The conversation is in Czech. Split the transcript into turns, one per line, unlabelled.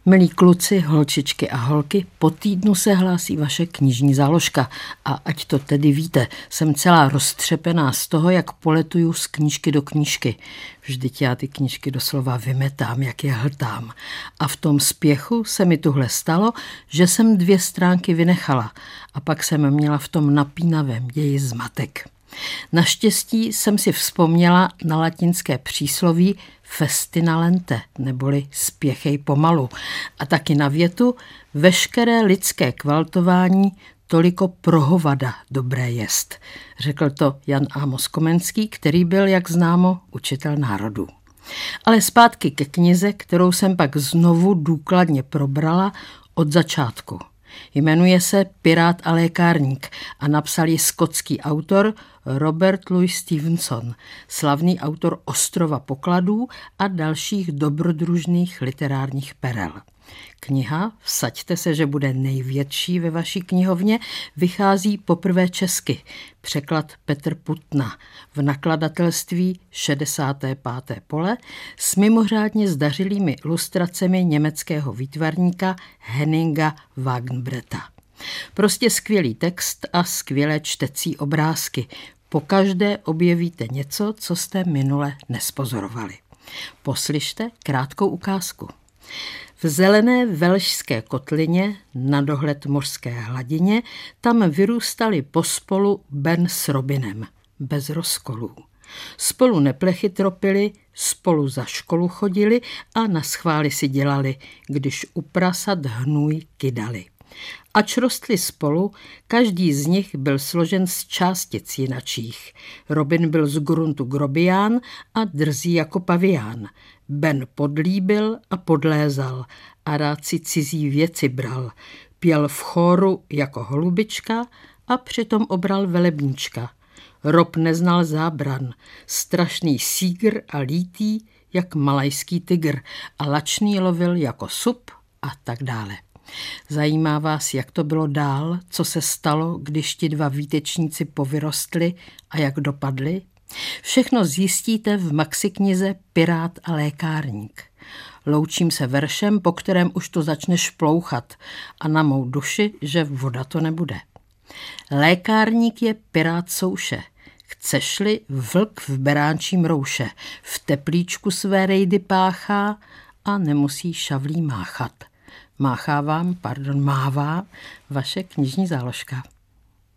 Milí kluci, holčičky a holky, po týdnu se hlásí vaše knižní záložka a ať to tedy víte, jsem celá roztřepená z toho, jak poletuju z knížky do knížky. Vždyť já ty knížky doslova vymetám, jak je hltám. A v tom spěchu se mi tuhle stalo, že jsem 2 stránky vynechala a pak jsem měla v tom napínavém ději zmatek. Naštěstí jsem si vzpomněla na latinské přísloví festina lente, neboli spěchej pomalu, a taky na větu veškeré lidské kvaltování toliko pro hovada dobré jest. Řekl to Jan Amos Komenský, který byl, jak známo, učitel národů. Ale zpátky ke knize, kterou jsem pak znovu důkladně probrala od začátku. Jmenuje se Pirát a lékárník a napsal ji skotský autor Robert Louis Stevenson, slavný autor Ostrova pokladů a dalších dobrodružných literárních perel. Kniha, vsaďte se, že bude největší ve vaší knihovně, vychází poprvé česky. Překlad Petr Putna v nakladatelství 65. pole s mimořádně zdařilými ilustracemi německého výtvarníka Henninga Wagenbretta. Prostě skvělý text a skvělé čtecí obrázky. Pokaždé objevíte něco, co jste minule nespozorovali. Poslyšte krátkou ukázku. V zelené velšské kotlině na dohled mořské hladině tam vyrůstali pospolu Ben s Robinem, bez rozkolů. Spolu neplechy tropili, spolu za školu chodili a naschvály si dělali, když u prasat hnůj kydali. Ač rostli spolu, každý z nich byl složen z částic jinačích. Robin byl z gruntu grobián a drzý jako pavián. Ben podlíbil a podlézal a rád si cizí věci bral. Pěl v chóru jako holubička a přitom obral velebníčka. Rob neznal zábran, strašný sígr a lítý jak malajský tygr a lačný lovil jako sup a tak dále. Zajímá vás, jak to bylo dál, co se stalo, když ti 2 výtečníci povyrostli a jak dopadli? Všechno zjistíte v maxiknize Pirát a lékárník. Loučím se veršem, po kterém už to začne šplouchat a na mou duši, že voda to nebude. Lékárník je pirát souše. Chceš-li vlk v beránčím rouše, v teplíčku své rejdy páchá a nemusí šavlí máchat. Mává vaše knižní záložka.